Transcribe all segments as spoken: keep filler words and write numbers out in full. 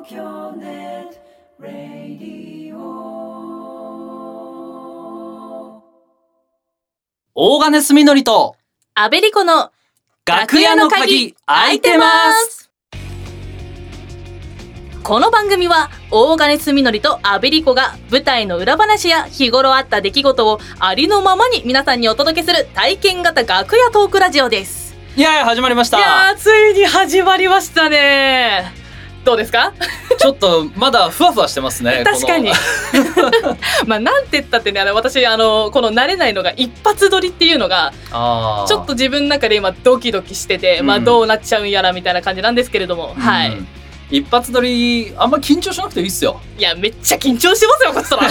東京ネットラディオ。 大金すみのりとアベリコの楽屋の鍵開いてます。 この番組は大金すみのりとアベリコが舞台の裏話や日頃あった出来事をありのままに皆さんにお届けする体験型楽屋トークラジオです。 いやー始まりました。 いやーついに始まりましたね。どうですか？ ちょっとまだふわふわしてますね。 確かにまあなんて言ったってね、あの私あのこの慣れないのが一発撮りっていうのがあちょっと自分の中で今ドキドキしてて、うん、まあどうなっちゃうんやらみたいな感じなんですけれども、うん、はい一発撮りあんま緊張しなくていいっすよ。 いやめっちゃ緊張してますよこっちとら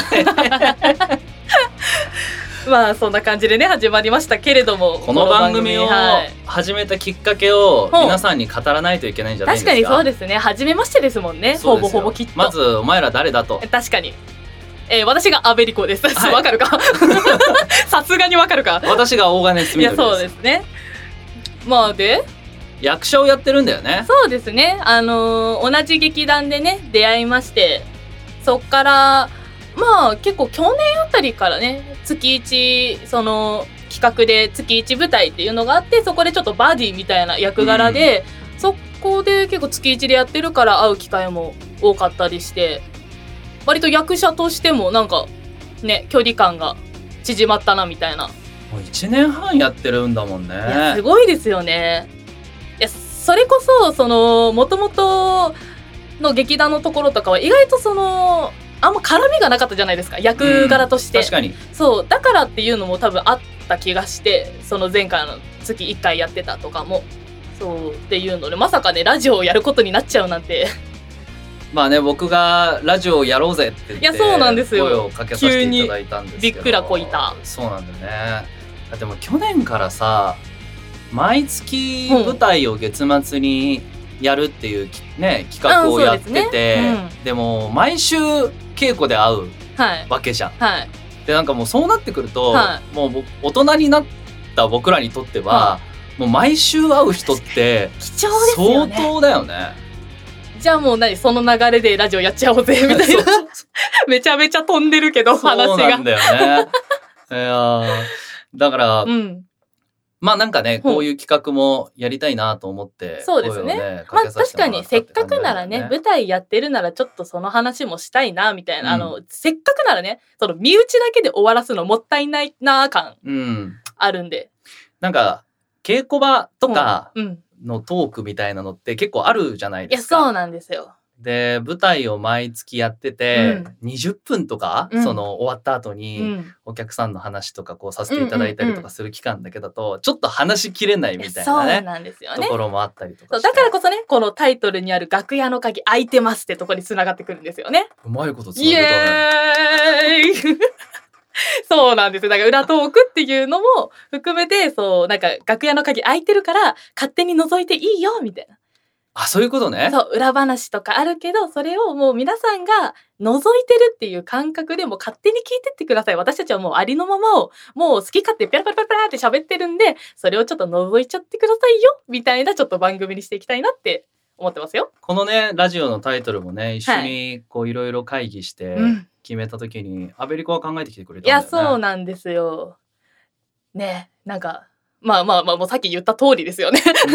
まあそんな感じでね始まりましたけれども、 この番組を始めたきっかけを皆さんに語らないといけないんじゃないですか。 確かにそうですね、初めましてですもんね。ほぼほぼきっと。 まずお前ら誰だと。 確かに、えー、私がアベリコです。わ、はい、かるかさすがにわかるか。 私が大金すみのりです。 いやそうですね。まあで役者をやってるんだよね。 そうですね、あのー、同じ劇団でね出会いまして、そっからまあ結構去年あたりからね月一その企画で月一舞台っていうのがあって、そこでちょっとバディみたいな役柄で、うん、そこで結構月一でやってるから会う機会も多かったりして、割と役者としてもなんかね距離感が縮まったなみたいな。 もういちねんはんやってるんだもんね。 いやすごいですよね。いやそれこそその元々の劇団のところとかは意外とそのあんま絡みがなかったじゃないですか、役柄として、 うん、確かにそうだからっていうのも多分あった気がして、その前回の月いっかいやってたとかもそうっていうので、まさかねラジオをやることになっちゃうなんてまあね、僕がラジオをやろうぜって言って、いやそうなんですよ、声をかけさせていただいたんですけど、 びっくらこいた。 そうなんだよね。でも去年からさ毎月舞台を月末にやるっていう、ね、企画をやってて、ねうん、でも毎週稽古で会うわけじゃん、はいはい、でなんかもうそうなってくると、はい、もう大人になった僕らにとっては、はい、もう毎週会う人って貴重ですよね。 相当だよね。 じゃあもう何その流れでラジオやっちゃおうぜみたいなめちゃめちゃ飛んでるけど話が。 そうなんだよねいやだから、うんまあなんかねこういう企画もやりたいなと思って、 そうですね、ねまあ確かにせっかくならね舞台やってるならちょっとその話もしたいなみたいな、うん、あのせっかくならねその身内だけで終わらすのもったいないな感あるんで、うん、 なんか稽古場とかのトークみたいなのって結構あるじゃないですか。 いやそうなんですよ。 で舞台を毎月やってて、うん、にじゅっぷんとか、うん、その終わった後に、うん、お客さんの話とかこうさせていただいたりとかする期間だけだと、うんうんうん、ちょっと話しきれないみたいなね、 そうなんですよね、 ところもあったりとかして、 だからこそねこのタイトルにある楽屋の鍵開いてますってところに繋がってくるんですよね。 うまいこと繋がったね。イエーイそうなんですよ。だから裏トークっていうのも含めて、そうなんか楽屋の鍵開いてるから勝手に覗いていいよみたいな。 あ、そういうことね。 そう裏話とかあるけど、それをもう皆さんが覗いてるっていう感覚でもう勝手に聞いてってください。私たちはもうありのままをもう好き勝手ペラペラペラペラって喋ってるんで、それをちょっと覗いちゃってくださいよみたいなちょっと番組にしていきたいなって思ってますよ。 このねラジオのタイトルもね一緒にこういろいろ会議して決めた時に、うん、アベリコは考えてきてくれたんだよね。 いやそうなんですよね。なんかまあまあまあもうさっき言った通りですよね、うん、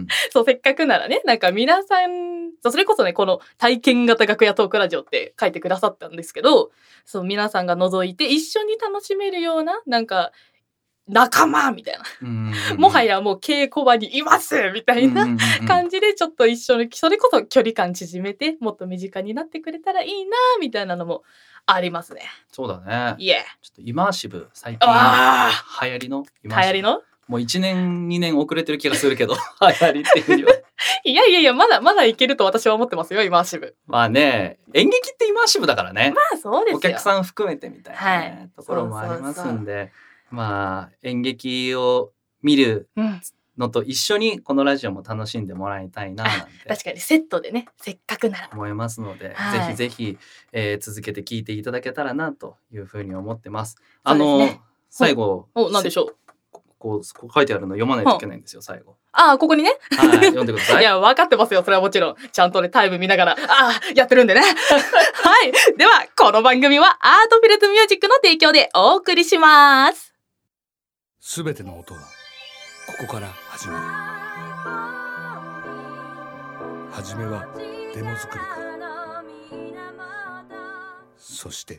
そうせっかくならねなんか皆さんそれこそねこの体験型楽屋トークラジオって書いてくださったんですけど、そう皆さんが覗いて一緒に楽しめるようななんか仲間みたいな、うんうん、もはやもう稽古場にいますみたいな感じでちょっと一緒にそれこそ距離感縮めてもっと身近になってくれたらいいなみたいなのもありますね。 そうだね。 いえ、 ちょっとイマーシブ最近流行りの流行りのもういちねんにねん遅れてる気がするけど流行りっていうにはいやいやいやまだまだいけると私は思ってますよイマーシブ。 まあね演劇ってイマーシブだからね。 まあそうですよ。 お客さん含めてみたいな、ねはい、ところもありますんで、そうそうそうまあ演劇を見るのと一緒にこのラジオも楽しんでもらいたいななんて、 うん、確かにセットでねせっかくなら思いますので、はい、ぜひぜひ、えー、続けて聞いていただけたらなというふうに思ってます。あの、ね、最後お何でしょうこうこう書いてあるの読まないといけないんですよ最後。 ああここにねはい読んでください。 いや分かってますよそれはもちろんちゃんとねタイム見ながらああやってるんでねはいではこの番組はアートフィルズミュージックの提供でお送りします。 すべての音はここから始まる。はじめはデモ作りから、そして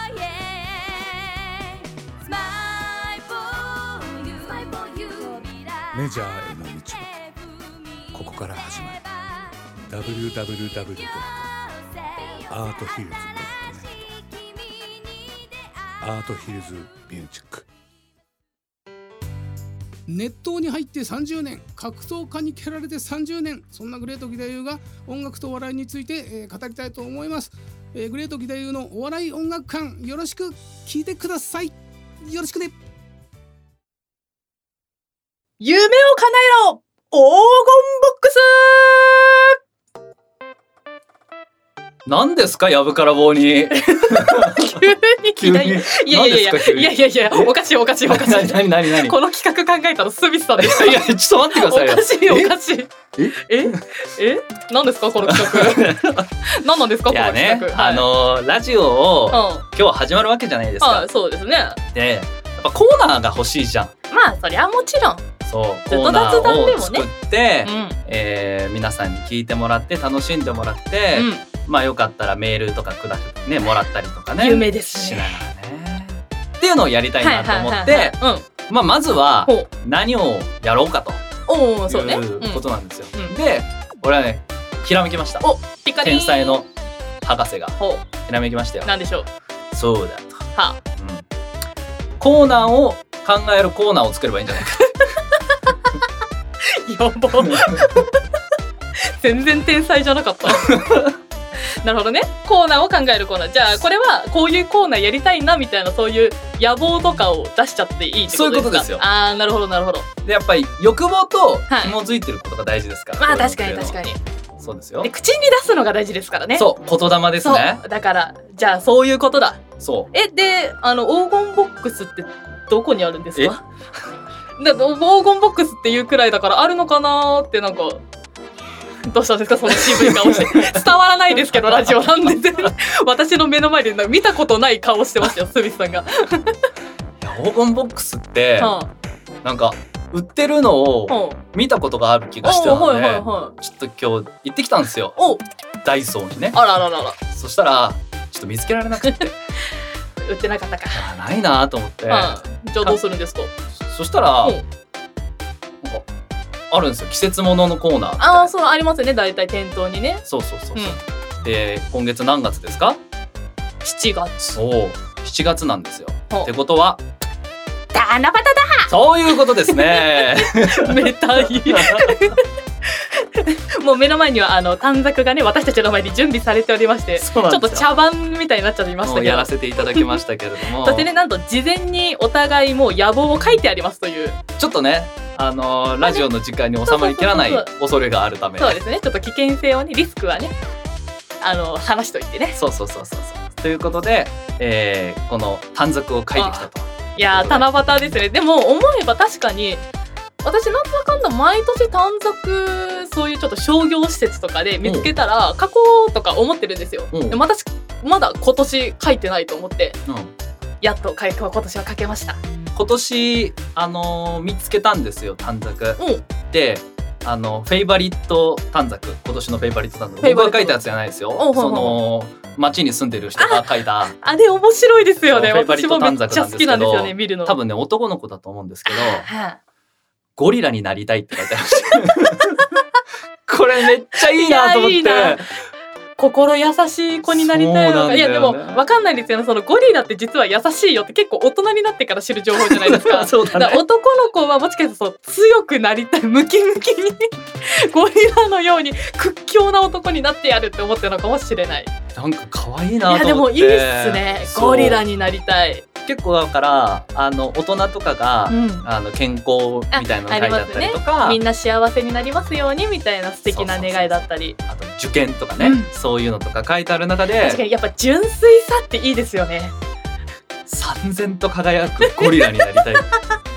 メジャーへの道はここから始まる。 ダブリューダブリューダブリュー ドット アートヒルズ ドット ネット アートヒルズミュージック。 熱湯に入ってさんじゅうねん、格闘家に蹴られてさんじゅうねん、そんなグレート義太夫が音楽とお笑いについて、えー、語りたいと思います、えー、グレート義太夫のお笑い音楽館、よろしく聞いてください。よろしくね。 夢を叶えろ黄金ボックス。 何ですかやぶから棒に急に急にいやいやいやいやいやいやおかしいおかしいおかしい何何何この企画考えたのスミスさんでした。 いやちょっと待ってくださいよ。 おかしいおかしいえええ何ですかこの企画何なんですかこの企画。 いやね、はい、あのー、ラジオを、うん、今日始まるわけじゃないですか。 あそうですね。 でやっぱコーナーが欲しいじゃん。 まあそりゃもちろんそうコーナーを作って、ねうんえー、皆さんに聞いてもらって楽しんでもらって、うんまあよかったらメールとかくだねもらったりとかね夢ですねしながらねっていうのをやりたいなと思ってまあまずは何をやろうかということなんですよ。 うん、 で俺はねひらめきました。 おピカリン天才の博士がひらめきましたよ。 何でしょう。 そうだと、 はあうん、 コーナーを考えるコーナーを作ればいいんじゃないかやば全然天才じゃなかったなるほどね。コーナーを考えるコーナー。じゃあこれはこういうコーナーやりたいなみたいなそういう野望とかを出しちゃっていいってことですか。 そういうことですよ。 あーなるほどなるほど。 でやっぱり欲望と紐づいてることが大事ですから、 はい、まあ確かに確かにそうですよ。 で口に出すのが大事ですからね。 そう言霊ですね。 そうだからじゃあそういうことだ。 そうえであの黄金ボックスってどこにあるんですか。だ黄金ボックスっていうくらいだからあるのかなーってなんかどうしたんですかその渋い顔して伝わらないですけどラジオなんで私の目の前で見たことない顔してましたよスミスさんがいや黄金ボックスって、はあ、なんか売ってるのを見たことがある気がしたので、はいはいはい、ちょっと今日行ってきたんですよダイソーにね。 あらららら。 そしたらちょっと見つけられなくて売ってなかったか。 ないなと思って、 はあ、じゃあどうするんですか。 そしたらなんかあるんですよ季節物のコーナーみたいな。 ああそうありますよね大体店頭にね。 そうそうそうそう、うん、で今月何月ですか。 しちがつ。 おしちがつなんですよ。ってことは七夕だ。 そういうことですねめたいもう目の前にはあの短冊がね私たちの前に準備されておりましてちょっと茶番みたいになっちゃいましたけどやらせていただきましたけれどもそしてねなんと事前にお互いもう野望を書いてありますというちょっとねあのー、ラジオの時間に収まりきらない恐れがあるためそうですねちょっと危険性をねリスクはねあの話しといてねそうそうそうそうそうということで、えー、この短冊を書いてきたと。 いやー七夕ですね。でも思えば確かに私なんだかんだ毎年短冊そういうちょっと商業施設とかで見つけたら書こうとか思ってるんですよ。で私まだ今年書いてないと思って、うん、やっと今年は書けました。 今年あのー、見つけたんですよ短冊、うん、であのフェイバリット短冊今年のフェイバリット短冊僕が書いたやつじゃないですよ。その町に住んでる人が書いたあ, あれ面白いですよね。私もめっちゃ好きなんですよね見るの。 多分ね男の子だと思うんですけどゴリラになりたいって書いてあるこれめっちゃいいなと思って。いいな心優しい子になりたいのか、ね、いやでも分かんないですよね。そのゴリラって実は優しいよって結構大人になってから知る情報じゃないですか。 そうだね、 だ男の子はもしかしたらそう強くなりたいムキムキにゴリラのように屈強な男になってやるって思ってるのかもしれない。 なんか可愛いなと思って。 いやでもいいっすねゴリラになりたい。 結構だからあの大人とかが、うん、あの健康みたいなの書いてあったりとか、 ね、みんな幸せになりますようにみたいな素敵な願いだったり、 あと受験とかね、うん、そういうのとか書いてある中で確かにやっぱ純粋さっていいですよね。 燦然と輝くゴリラになりたい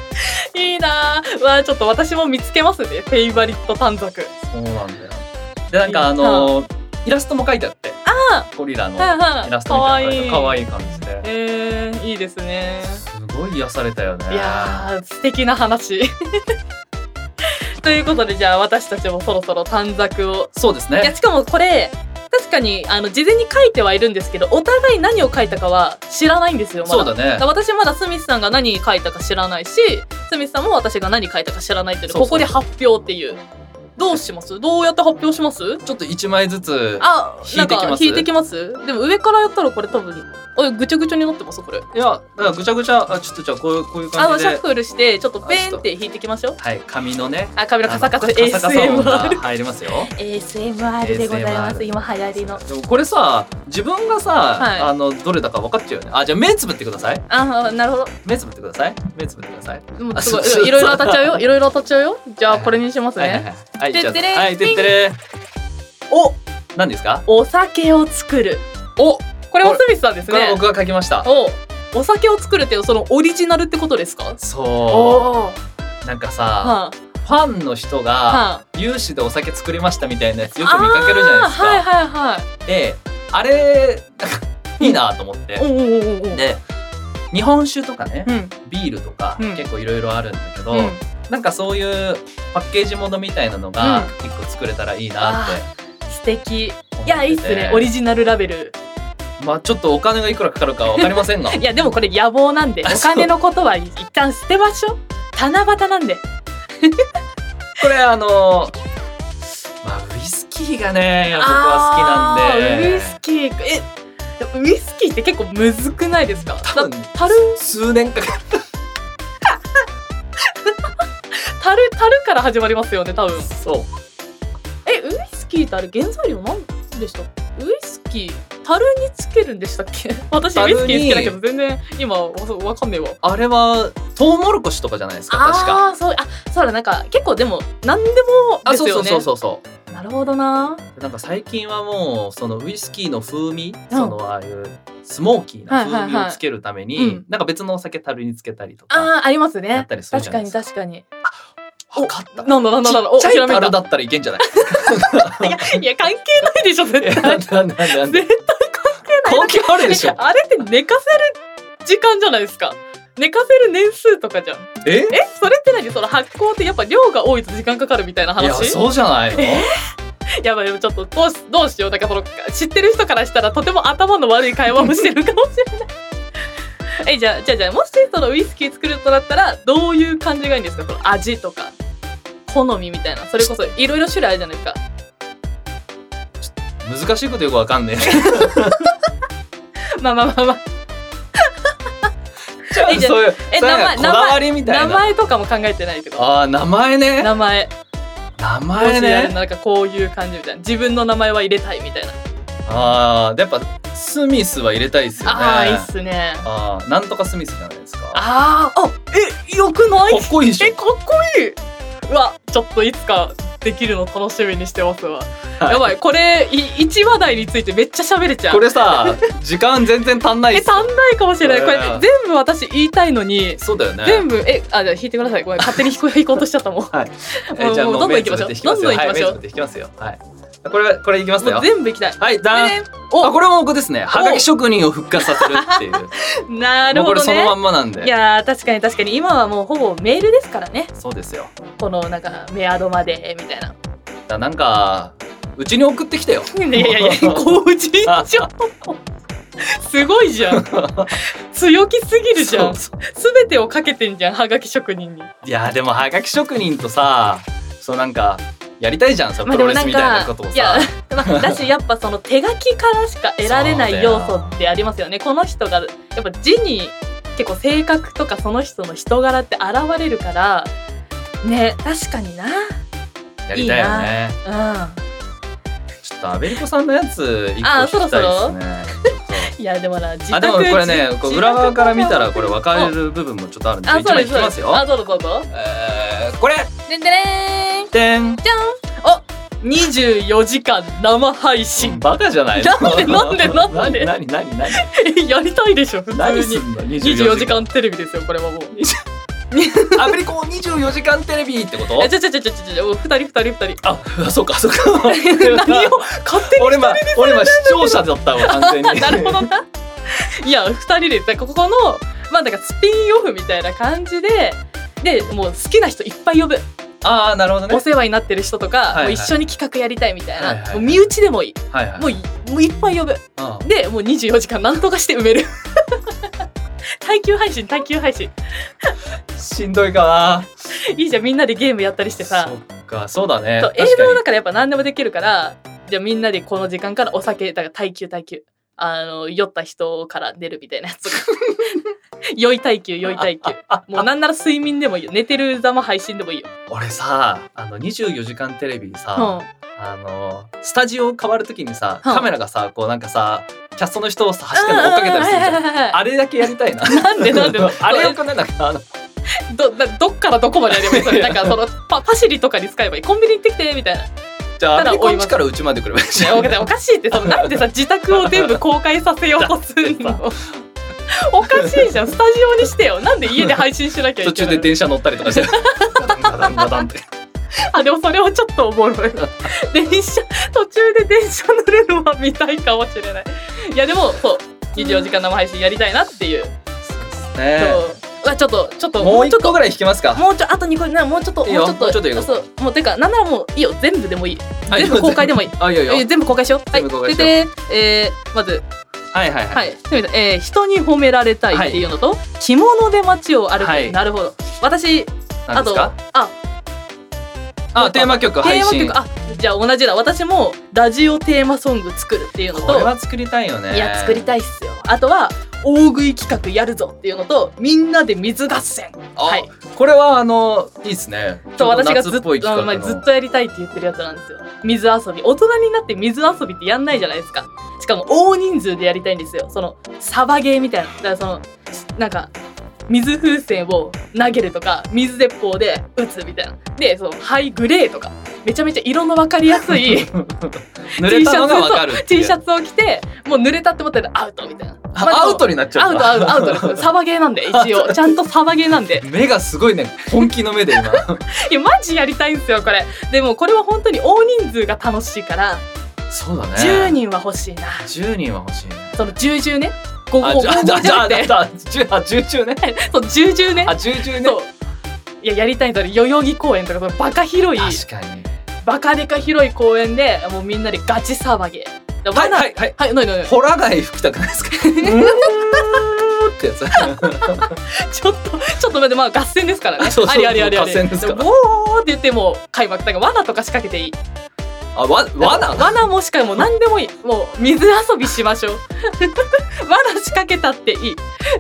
いいなー。わあちょっと私も見つけますね。フェイバリット短冊。 そうなんだよ。でなんかあのー、イラストも書いてあって。 あゴリラのイはいはいラストみたいなのがかわ可愛い感じで。 えー、いいですね。 すごい癒されたよね。 いやー素敵な話。ということでじゃあ私たちもそろそろ短冊を。 そうですね。 いやしかもこれ確かにあの事前に書いてはいるんですけどお互い何を書いたかは知らないんですよ。まだそうだね。 だ私まだスミスさんが何書いたか知らないしスミスさんも私が何書いたか知らないっていうのそうそうここで発表っていう。どうします？どうやって発表します？ ちょっと一枚ずつあ、 引いてきます。 引いてきます？でも上からやったらこれ多分おぐちゃぐちゃになってますこれ。 いやだからぐちゃぐちゃあちょっとじゃあこういうこういう感じで。 あシャッフルしてちょっとペンって引いてきましょう。 はい紙のね。 あ紙のカサカサあのエーエスエムアール入りますよ。 エーエスエムアール でございます。今流行りの。 でもこれさ自分がさ、 はいあのどれだか分かっちゃうよね。あじゃあ目つぶってください。 あなるほど。 目つぶってください。目つぶってください。 もうすごいあそういろいろ当たっちゃうよ。いろいろ当たっちゃうよ。じゃあこれにしますはいはいね。 はい。はいじゃあてってれはいてってれ。お何ですか？ お酒を作る。 おこれはスミスさんですね。 これ僕が書きました。 おお酒を作るっていうそのオリジナルってことですか？ そおうなんかさ、 はあファンの人はがあ有志でお酒作りましたみたいなやつよく見かけるじゃないですか。 はいはいはい。 であれいいなと思ってお、おおおお。 で日本酒とかね、 うんビールとか、 うん結構いろいろあるんだけど、 うんなんかそういうパッケージものみたいなのが一個作れたらいいなって素敵。い思ってて、 やいいっすね。オリジナルラベル。 まあちょっとお金がいくらかかるかわかりませんがいやでもこれ野望なんでお金のことは一旦捨てましょう。七夕なんで。 これあのまあウイスキーがね僕は好きなんであーウイスキーえウイスキーって結構むずくないですか？ 多分だ樽数年かかる樽樽から始まりますよね多分。 そうえウイスキーってあれ原材料なんでした？ウイスキー樽につけるんでしたっけ？私ウイスキー好きだけど全然今わわかんねえわ。 あれはトウモロコシとかじゃないですか確か。 あーそうあそうだなんか結構でも何でもあそうですよね。 そうそうそうそうなるほどな。 なんか最近はもうそのウイスキーの風味、 うんそのああいうスモーキーな風はいはいはい味をつけるために、 うんなんか別のお酒樽につけたりとかあーありますやねったりするじ確かにゃないですか。 確かに。 分かった。 なんだなんだなんだちっちゃいおひらめいた樽だったらいけんじゃない？ いやいや関係ないでしょ絶対。 なんでなんでなんで絶対関係ない。 関係あるでしょ。 あれって寝かせる時間じゃないですか。寝かせる年数とかじゃん。 え？ えそれって何その発酵ってやっぱ量が多いと時間かかるみたいない話？ やそうじゃないの？ えやばいでもちょっとどうしどうしよう。だからその知ってる人からしたらとても頭の悪い会話をしてるかもしれない。えじゃあじゃあじゃあもしそのウイスキー作るとなったらどういう感じがいいんですか？その味とか好みみたいなそれこそいろいろ種類あるじゃないですか。 難しいことよくわかんねまあまあまあまあ。 え。 じゃあそういうえそういう名前こだわりみたいな。 名前とかも考えてないけど。 ああ名前ね。 名前名も前しやるね。 なんかこういう感じみたいな自分の名前は入れたいみたいな。 ああやっぱスミスは入れたいですよね。 ああいいっすね。 ああなんとかスミスじゃないですか。 あーあえよくない？ かっこいいでしょえ。かっこいい。うわちょっといつかできるの楽しみにしてますわ。 はいやばいこれい一話題についてめっちゃ喋れちゃう。 これさ時間全然足んないえっすよ。 足んないかもしれない。これうん全部私言いたいのに。 そうだよね。 全部えあじゃあ弾いてください。ごめん勝手に弾こう弾こうとしちゃったもん。 はい。 もうえじゃあもうどんどんもう目つ行きましょうぶって弾きますよ。 どんどん行きましょうはい目つぶって弾きますよ。はい。これこれいきますもうよ。 全部行きたい。 はいダン。 でねおあこれも僕ですね。はがき職人を復活させるっていう。 なるほどねもうこれそのま。んまなんで。 いやー確かに確かに今はもうほぼメールですからね。 そうですよ。 このなんかメアドまでみたいな。 だなんかうちに送ってきてよ。 いやいやいや個人情報すごいじゃん。強気すぎるじゃん。すそうそうべてをかけてんじゃんはがき職人に。 いやでもはがき職人とさ、そうなんかやりたいじゃんさ、プロレスみたいなことをいやさ。 まあだしやっぱその手書きからしか得られない要素ってありますよね。この人がやっぱ字に結構性格とかその人の人柄って現れるからね。確かにな。 やりたいよね。 うん。 ちょっとアベリコさんのやつ一個あ聞きたいですね。 そろそろそういやでもな自宅あでもこれねこう自裏側から見たらこれ分かる。 る部分もちょっとあるんであ一枚引きますよ。 あどうぞどうぞ。 えーこれでんでれーん。 てんじゃん。おにじゅうよじかん生配信。 バカじゃないなんでなんでなんで何何何何やりたいでしょ普通に。 何すんのにじゅうよじかんテレビですよこれはもう。 アメリコにじゅうよじかんテレビってこと？ えちょちょちょちょちょふたりふたりふたり。 あ、そうかそうか。 何を勝手に俺今俺今視聴者だったわ完全に。 なるほどな。いやふたりでここのまあだからスピンオフみたいな感じででもう好きな人いっぱい呼ぶ。 ああなるほどね。 お世話になってる人とか、 はいはい、 もう一緒に企画やりたいみたいな、 はいはいはい、 もう身内でもいい、 はいはい、 もういもういっぱい呼ぶ。 ああでもうにじゅうよじかんなんとかして埋める。耐久配信耐久配信。 しんどいかな。 いいじゃんみんなでゲームやったりしてさ。 そっかそうだね。 そう映像だからやっぱ何でもできるからじゃあみんなでこの時間からお酒だから耐久耐久あの酔った人から出るみたいなやつとか。酔い耐久酔い耐久もうなんなら睡眠でもいいよ寝てるざま配信でもいいよ。 俺さあのにじゅうよじかんテレビさ、 うん、 あのスタジオ変わるときにさ、 うん、 カメラがさこうなんかさキャストの人をさ走って追っかけたりするじゃん、はいはいはい、あれだけやりたいな。 なんでなんであれよくねなんかあのど, どっからどこまでやればいいそれなんかその パ, パシリとかに使えばいいコンビニ行ってきてみたいな。 じゃあアメリカの力うちまで来ればいいじゃん。 おかしいってそのなんでさ自宅を全部公開させようとするの。おかしいじゃんスタジオにしてよ。なんで家で配信しなきゃいけないの。 途中で電車乗ったりとかしてガタンガタンガタンってあでもそれはちょっとおもろい。電車途中で電車乗るのは見たいかもしれない。いやでもそうにじゅうよじかん生配信やりたいなっていう。 ねそうちょっとちょっともういっこぐらい引きますか。 もうちょあとにこなもうちょっといいよもうちょっともうちょっといいよ。 そうもうてかなんならもういいよ全部でもいい。全部公開でもいい。 あいいよいいよ。 全部公開しよう。はい。 全部公開しよう。 ででえー、まずはいはいはい。 はい。えー、人に褒められたいっていうのと、はい、着物で街を歩く、はい。なるほど。私あとああテーマ曲配信。 テーマ曲あじゃあ同じだ。私もラジオテーマソング作るっていうのと。 これは作りたいよね。 いや作りたいっすよ。あとは大食い企画やるぞっていうのとみんなで水合戦。はい。 これはあのいいですね。 そう私がずっと、 まあ、 ずっとやりたいって言ってるやつなんですよ。水遊び。大人になって水遊びってやんないじゃないですか。しかも大人数でやりたいんですよ。そのサバゲーみたいな。だからそのなんか水風船を投げるとか水鉄砲で撃つみたいな。でそのハイグレーとかめちゃめちゃ色の分かりやすい濡れたのが分かるっていう T シャツを着てもう濡れたって思ったらアウトみたいな。 まあ、アウトになっちゃう。 アウトアウトアウトです。サバゲーなんで一応ちゃんとサバゲーなんで。 目がすごいね本気の目で今。 いやマジやりたいんですよこれ。でもこれは本当に大人数が楽しいから。 そうだね。 じゅうにんは欲しいな。 じゅうにんは欲しいね。 そのじゅうじゅうね。ごごごじゃなくて。 あじゅうじゅうね。 そうじゅうじゅうね。 あじゅうじゅうね。 そう。いややりたいんだよ。代々木公園とかバカ広い。 確かに。 バカでか広い公園でもうみんなでガチ騒げ。 はいはいはいはい。ないないない。 ホラ貝吹きたくないですか。ってやつ。 ちょっとちょっと待ってまあ合戦ですからね。 そうそうありありありあり。 合戦ですから。 ボーって言っても開幕だから罠とか仕掛けていい。 あわ罠罠もしかも何でもいい。もう水遊びしましょう。罠仕掛けたっていい。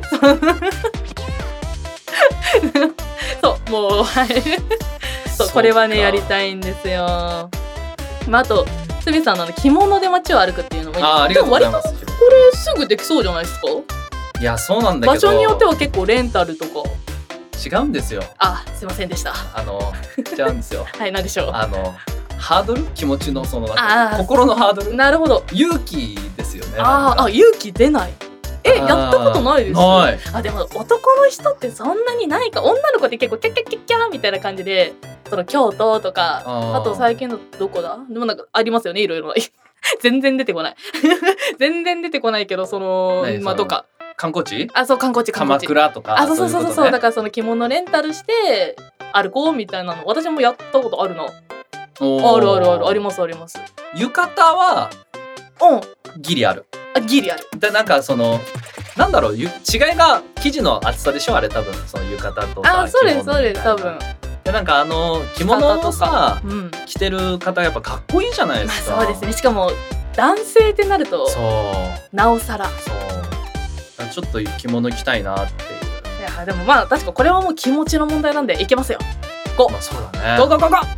そうもうはい。そうこれはねやりたいんですよ。まああとすみさんの着物で街を歩くっていうのもいい。 あありがとうございます。 これすぐできそうじゃないですか。 いやそうなんだけど。 場所によっては結構レンタルとか。 違うんですよ。 あすいませんでした。 あの違うんですよ。 はい何でしょう。 あのハードル気持ちのそのなんか心のハードル。 なるほど。 勇気ですよね。 ああ勇気出ない。えやったことないです。 ない。 あでも男の人ってそんなにないか。女の子って結構キャッキャッキャッキャーみたいな感じでその京都とか あ, あと最近のどこだでもなんかありますよねいろいろ。全然出てこない。全然出てこないけどそのまあどっか観光地？ あそう観光地観光地。 鎌倉とか。 あそうそうそうそうそう、ね、だからその着物レンタルして歩こうみたいなの私もやったことあるの。あるあるあるありますあります。 浴衣はうんギリある。 あギリある。 でなんかそのなんだろう違いが生地の厚さでしょあれ多分その浴衣とさ。 あそうですそうです多分。 でなんかあの着物をさ、 うん、 着てる方やっぱかっこいいじゃないですか。 まあ、そうですね。しかも男性ってなるとそうなおさら。 そうちょっと着物着たいなっていう。 いやでもまあ確かこれはもう気持ちの問題なんでいけますよ。ゴまあそうだね。 ゴゴゴゴゴゴ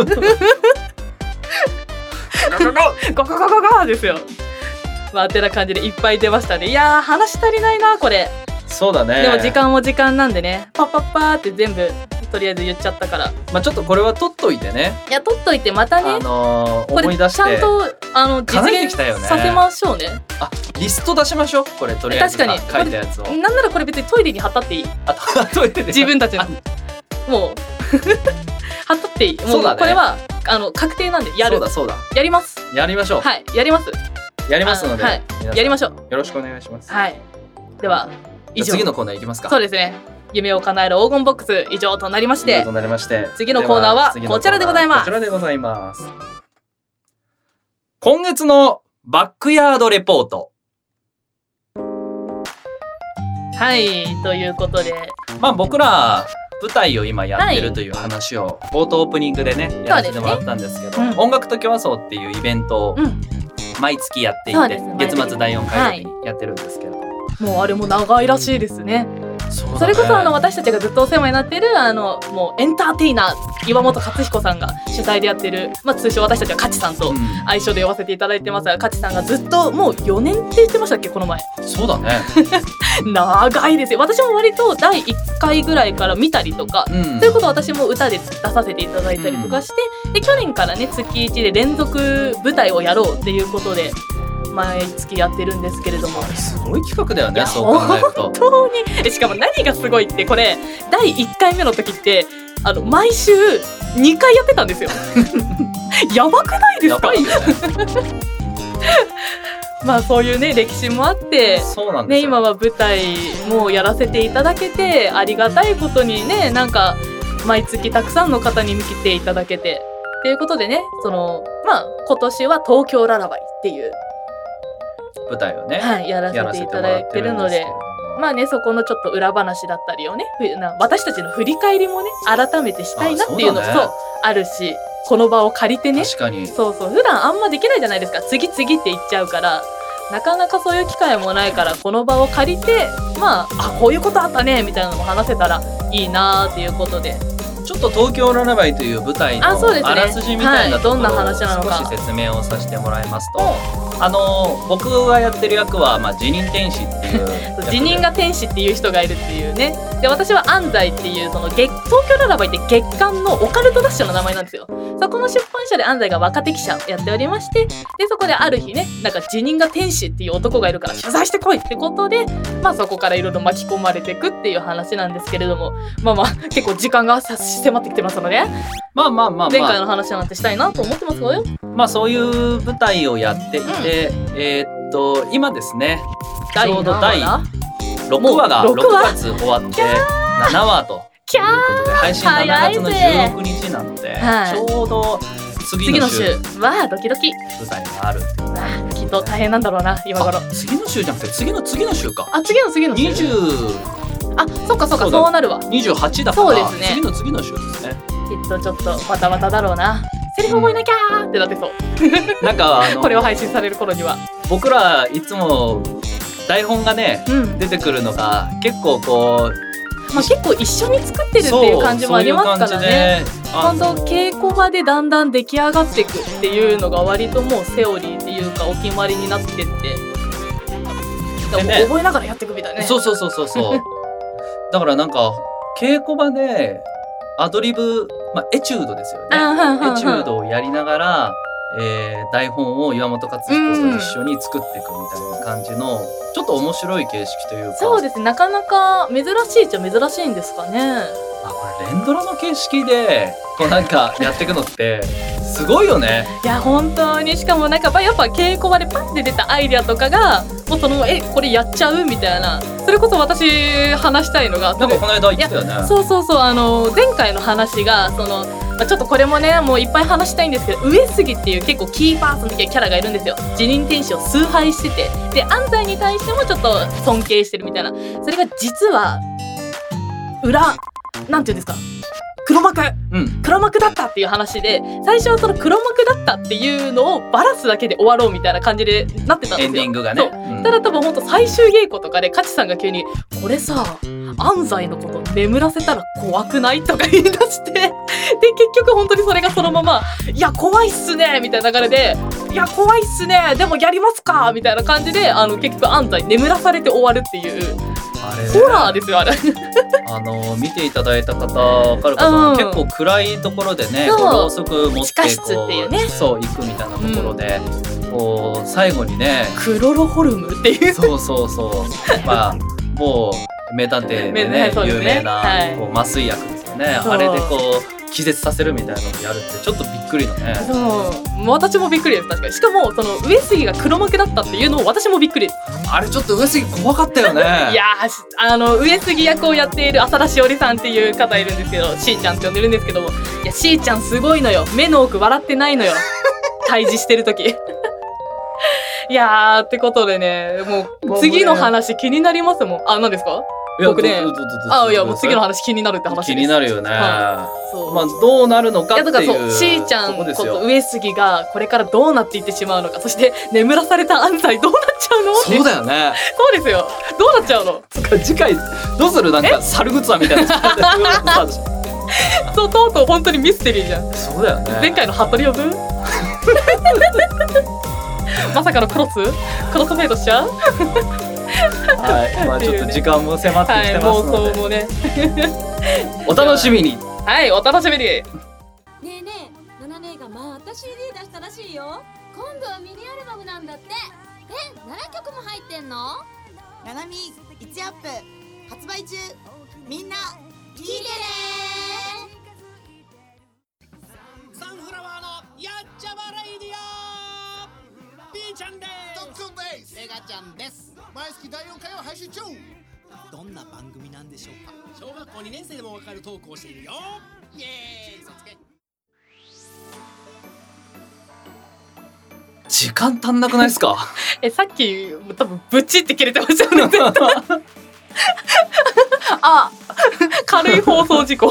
ゴゴゴゴゴですよ。まあてな感じでいっぱい出ましたね。いやー話足りないなこれ。 そうだね。 でも時間も時間なんでねパッパッパーって全部とりあえず言っちゃったから、 まあちょっとこれは取っといてね、 いや取っといてまたね、 あのー、 これ思い出してちゃんとあの実現させましょうね。 あ、リスト出しましょう。これとりあえずさ確かに書いたやつを。 なんならこれ別にトイレに貼ったっていい。 あとトイレで自分たちのもう貼ったっていい。もそうだねこれはあの確定なんでやる。 そうだそうだ。 やります。 やりましょう。 はい、やります。 やりますので、 はい皆さんやりましょう。 よろしくお願いします。 はい。では以上。 じゃあ次のコーナーいきますか。 そうですね。夢を叶える黄金ボックス以上となりまして以上と、なりまして次のコーナーはで次のコーナーこちらでございますこちらでございます。今月のバックヤードレポート。 はいということで、 まあ僕ら舞台を今やってはいるという話を冒頭オープニングでねやらせてもらったんですけど、 うん音楽ときわそうっていうイベントをうん、 毎月やっていて、 そうですね月末だいよんかい曜日にやってるんですけど、 もうあれも長いらしいですね。 そうだねそれこそあの私たちがずっとお世話になってるあのもうエンターテイナー岩本勝彦さんが主催でやってる、まあ、通称私たちはカチさんとうん愛称で呼ばせていただいてますが、カチさんがずっともうよねんって言ってましたっけこの前。 そうだね。 長いですよ。私も割とだいいっかいぐらいから見たりとか、 うんということは私も歌で出させていただいたりとかして、で去年からね月いちで連続舞台をやろうっていうことで毎月やってるんですけれども、 すごい企画だよいやね、そう考えると本。当にえしかも何がすごいって、これだいいっかいめの時ってあの毎週にかいやってたんですよやばくないですか。 やばいよね。 まあそういうね歴史もあってね、 そうなんですよ。 今は舞台もやらせていただけてありがたいことにね、なんか毎月たくさんの方に見ていただけてっていうことでね、そのまあ今年は東京ララバイっていう、 舞台をね、 はい、やらせやらせていただてもらっていてるので、 るんですけれども、 まあねそこのちょっと裏話だったりをね、ふな私たちの振り返りもね改めてしたいなっていうのあそうだねそうあるし、この場を借りてね、 確かに。 そうそう普段あんまできないじゃないですか、次々って言っちゃうから。なかなかそういう機会もないから、この場を借りてまああこういうことあったねみたいなのも話せたらいいなっていうことで、 ちょっと東京ララバイという舞台のあそうですねあらすじみたいなはいところをどんな話なのか少し説明をさせてもらいますと、あの僕がやってる役は、まあ、辞任天使っていう役で辞任が天使っていう人がいるっていうね。で私は安西っていうその月東京ララバイって月刊のオカルト雑誌の名前なんですよ。そこの出版社で安西が若手記者をやっておりまして、でそこである日ね、なんか辞任が天使っていう男がいるから取材してこいってことで、まあそこからいろいろ巻き込まれていくっていう話なんですけれども、まあまあ結構時間が差し迫ってきてますので、 まあまあまあ前回まあの話なんてしたいなと思ってますよ。 まあそういう舞台をやっていて、えーっと今ですね、ちょうど第何話ろくわがもうろくわろくがつ終わってななわとキャーいうことで、配信しちがつのじゅうろくにちなので、 はいちょうど次の週次の週わあドキドキ、 舞台があるっていう。 あーきっと大変なんだろうな今頃。 あ次の週じゃなくて次の次の週か。 あ次の次の週にじゅうあそっかそっかそうだそうなるわ。 にじゅうはちだからそうですね次の次の週ですね。 きっとちょっとバタバタだろうな。セリフ覚えなきゃーってなってそう。 なんかあのこれを配信される頃には。 僕らいつも台本がねうん。 出てくるのが結構こうまあ結構一緒に作ってるっていう感じもありますからね。 そう本当稽古場でだんだん出来上がっていくっていうのが割ともうセオリーっていうかお決まりになってって。でもね覚えながらやっていくみたいなね。 そうそうそうそうそうだからなんか稽古場でアドリブ、まあ、エチュードですよね。 あーはんはんはんエチュードをやりながら、えー台本を岩本勝彦と一緒に作っていくみたいな感じの、ちょっと面白い形式というか、 そうですね。なかなか珍しいっちゃ珍しいんですかね。 あこれ連ドラの形式でこうなんかやっていくのってすごいよね。 いや本当に、しかもなんかやっぱ稽古場でパッて出たアイデアとかがもうそのえこれやっちゃうみたいな、それこそ私話したいのがなんかこの間言ってたよね。 そうそうそう、あの前回の話がその、まあ、ちょっとこれもねもういっぱい話したいんですけど、上杉っていう結構キーパーソン的なキャラがいるんですよ。辞任天使を崇拝してて、で安西に対してもちょっと尊敬してるみたいな。それが実は裏なんていうんですか、黒幕うん黒幕だったっていう話で、最初はその黒幕だったっていうのをバラすだけで終わろうみたいな感じでなってたんですよ。 エンディングがね。 そううんただ多分ほんと最終稽古とかでカチさんが急に「これさ安西のこと眠らせたら怖くない?」とか言い出してで結局本当にそれがそのまま「いや怖いっすね」みたいな流れで「いや怖いっすねでもやりますか」みたいな感じであの結局安西眠らされて終わるっていうあれホラーですよあれあの見ていただいた方わかるかな、 うん、 結構暗いところでね、 そうこうろうそく持って地下室っていうね、 そう行くみたいなところで、うん、こう最後にねクロロホルムっていうそうそうそうまあもう名探偵で ね, ね有名な、はい、こう麻酔薬ですよね、あれでこう気絶させるみたいなのをやるってちょっとびっくりのね。 そう私もびっくりです。確かにしかもその上杉が黒幕だったっていうのも私もびっくりです。 あれちょっと上杉怖かったよねいやあの上杉役をやっている浅田しおりさんっていう方いるんですけど、しーちゃんって呼んでるんですけども、いやしーちゃんすごいのよ、目の奥笑ってないのよ対峙してる時いやーってことでね、もう次の話気になりますもん。あ、何ですか？僕ね、あいやもう次の話気になるって話です。 気になるよね、 はい、そうまあどうなるのかっていう。いやだからそうしーちゃんこと上杉がこれからどうなっていってしまうのか、そして眠らされた安西どうなっちゃうのって。 そうだよね。 そうですよ、どうなっちゃうの。 次回どうする、なんか猿グッズみたいなそうとうとう本当にミステリーじゃん。 そうだよね。 前回の服部呼ぶまさかのクロスクロスフェードしちゃうはい、まあちょっと時間も迫ってきてますので、 はい、妄想もねお楽しみに。 はい、お楽しみに。 ねえねえ、ナナ姉がまた シーディー 出したらしいよ。今度はミニアルバムなんだって。え、ななきょくも入ってんの？ ナナミいちアップ発売中。みんな聞いてね。 サンフラワーのやっちゃまレイディオ。ピーちゃんです。 トッツンです。 エガちゃんです。 毎月だいよんかいを配信中。 どんな番組なんでしょうか。小学校にねん生でもわかるトークをしているよ。イエーイ、そつけ。 時間足んなくないですかえ、さっき多分ブチって切れてましたよねあ、軽い放送事故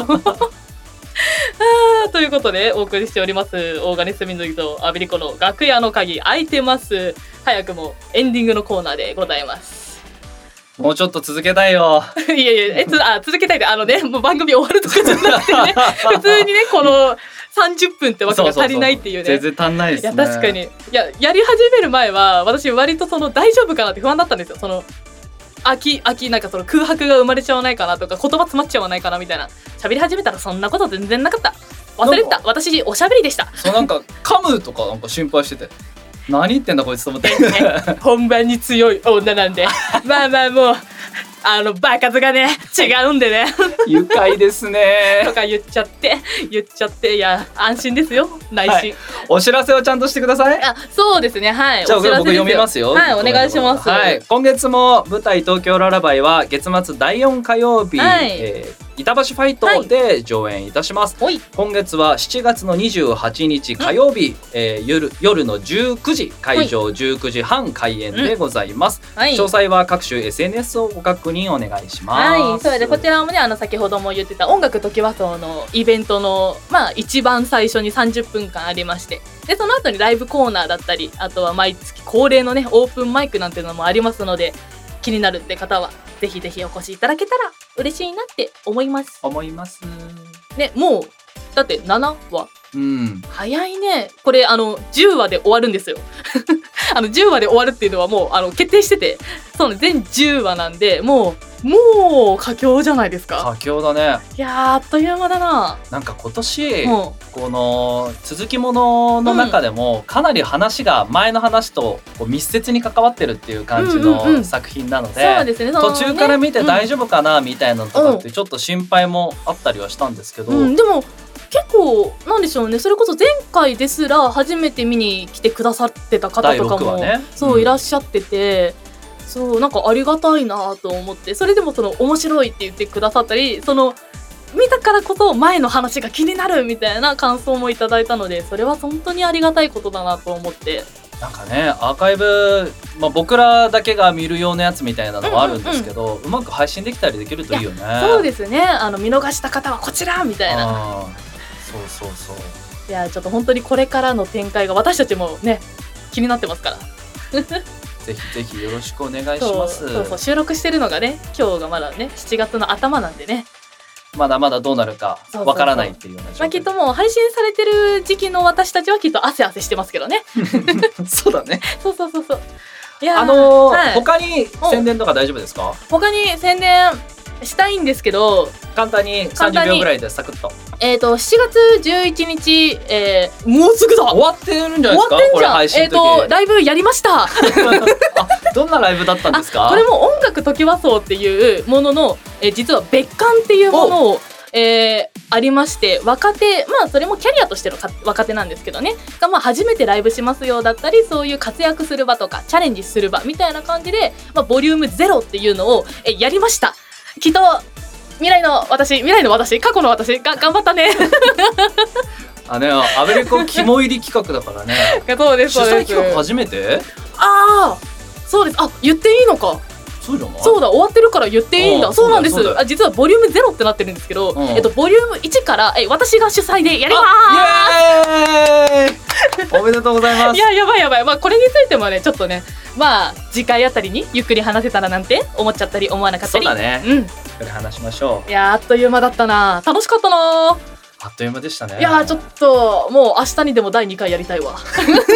あということでお送りしております大金住のとアビリコの楽屋の鍵開いてます。早くもエンディングのコーナーでございます。 もうちょっと続けたいよいやいや、えつあ続けたいで、あのね、もう番組終わるとかじゃなくてね普通にねこのさんじゅっぷんってわけが足りないっていうね。 そうそうそう、全然足んないですね。 いや確かに、いややり始める前は私割とその大丈夫かなって不安だったんですよ。その秋秋なんかその空白が生まれちゃわないかなとか言葉詰まっちゃわないかなみたいな。喋り始めたらそんなこと全然なかった。忘れてた。私おしゃべりでした。 そうなんか噛むとかなんか心配してて何言ってんだこいつと思って本番に強い女なんでまあまあもうあの場数がね違うんでね愉快ですねとか言っちゃって言っちゃって、いや安心ですよ内心、はい、 お知らせをちゃんとしてください。 あ、そうですね、はい。 じゃあ僕読みますよ。 はい、お願いします。 はい、今月も舞台東京ララバイは月末だいよん火曜日、はい、えー板橋ファイトで上演いたします、はい、今月はしちがつのにじゅうはちにち火曜日、えー、夜, 夜のじゅうくじ会場じゅうくじはん開演でございます、はい、詳細は各種 エスエヌエス をご確認お願いします。 はい、それでこちらもね、あの先ほども言ってた音楽トキワ荘のイベントの、まあ、一番最初にさんじゅっぷんかんありまして、でその後にライブコーナーだったり、あとは毎月恒例のねオープンマイクなんていうのもありますので、気になるって方はぜひぜひお越しいただけたら嬉しいなって思います思いますね。もうだってななわ、 うん、 早いね。これあのじゅうわで終わるんですよあのじゅうわで終わるっていうのはもうあの決定してて、そうね、全じゅうわなんでもうもう佳境じゃないですか。 佳境だね。 いやあっという間だな。 なんか今年、うん、この続きものの中でも、うん、かなり話が前の話とこう密接に関わってるっていう感じの作品なので、 そうですね、 途中から見て大丈夫かなみたいなのとかってちょっと心配もあったりはしたんですけど、 うんうん、でも結構なんでしょうね、それこそ前回ですら初めて見に来てくださってた方とかも、ね、そう、うん、いらっしゃってて、そうなんかありがたいなと思って、それでもその面白いって言ってくださったり、その見たからこそ前の話が気になるみたいな感想もいただいたので、それは本当にありがたいことだなと思って。 なんかねアーカイブ、まあ、僕らだけが見るようなやつみたいなのはあるんですけど、うんうんうん、うまく配信できたりできるといいよね。 そうですね、あの見逃した方はこちらみたいな。 そうそうそう。 いやちょっと本当にこれからの展開が私たちもね気になってますからぜひぜひよろしくお願いします。 そうそうそう、収録してるのがね今日がまだねしちがつの頭なんでね、 まだまだどうなるかわからないっていうような状況。 まあ、きっともう配信されてる時期の私たちはきっと汗汗してますけどねそうだね。 そうそうそうそう。 いやーあのーはい他に宣伝とか大丈夫ですか？ 他に宣伝したいんですけど、 簡単にさんじゅうびょうぐらいでサクッと。 えっ、ー、としちがつじゅういちにち、えー、もうすぐだ。 終わってるんじゃないですか？ 終わってんじゃん。 これ配信えっ、 の時。 ー、とライブやりました。 あ、どんなライブだったんですか？ これも音楽トキワ荘っていうものの、えー、実は別館っていうものを、えー、ありまして、若手、まあそれもキャリアとしてのか若手なんですけどねが、まあ、初めてライブしますよだったり、そういう活躍する場とかチャレンジする場みたいな感じで、まあ、ボリュームゼロっていうのを、えー、やりました。きっと未来の私未来の私過去の私が頑張ったね。 あね、アベレコ肝入り企画だからね。 そうです主そうです。 催企画初めて？ ああそうです。あ、言っていいのか。 そうじゃない？ そうだ、終わってるから言っていいんだ。 うんそうなんですそうだよそうだよ。 あ、実はボリュームゼロってなってるんですけど、 うんえっとボリュームいちからえ私が主催でやりまイエーイおめでとうございます。 す。いや、やばいやばい。まあこれについてもね、ちょっとね、まあ次回あたりにゆっくり話せたらなんて思っちゃったり思わなかったり。 そうだね。 うん。 これ話しましょう。 いやー、あっという間だったな。楽しかったな。 あっという間でしたね。 いやー、ちょっともう明日にでもだいにかいやりたいわ。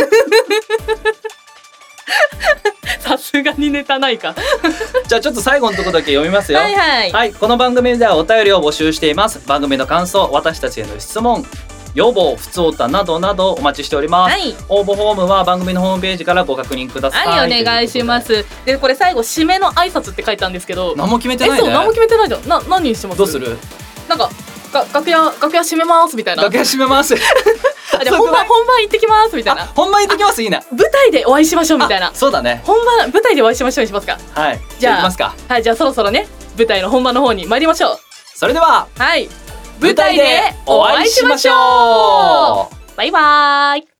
さすがにネタないか。 じゃあちょっと最後のところだけ読みますよ。 はいはいはい、この番組ではお便りを募集しています。番組の感想、私たちへの質問、要望、ふつおたなどなどお待ちしております。 はい、 応募フォームは番組のホームページからご確認ください。 はい、お願いします。で、これ最後締めの挨拶って書いたんですけど、 何も決めてないね。 え、そう、何も決めてないじゃん。な、何にしてます？ どうする？ なんかが楽屋楽屋閉めますみたいな。 楽屋閉めます。 あ、じゃあ本番本番行ってきますみたいな。 本番行ってきます。いいね。 舞台でお会いしましょうみたいな。 そうだね。 本番舞台でお会いしましょうにしますか。 はい。 じゃあ行きますか。 はい、じゃあそろそろね、舞台の本番の方に参りましょう。 それでは、 はい、 舞台でお会いしましょう。 バイバーイ。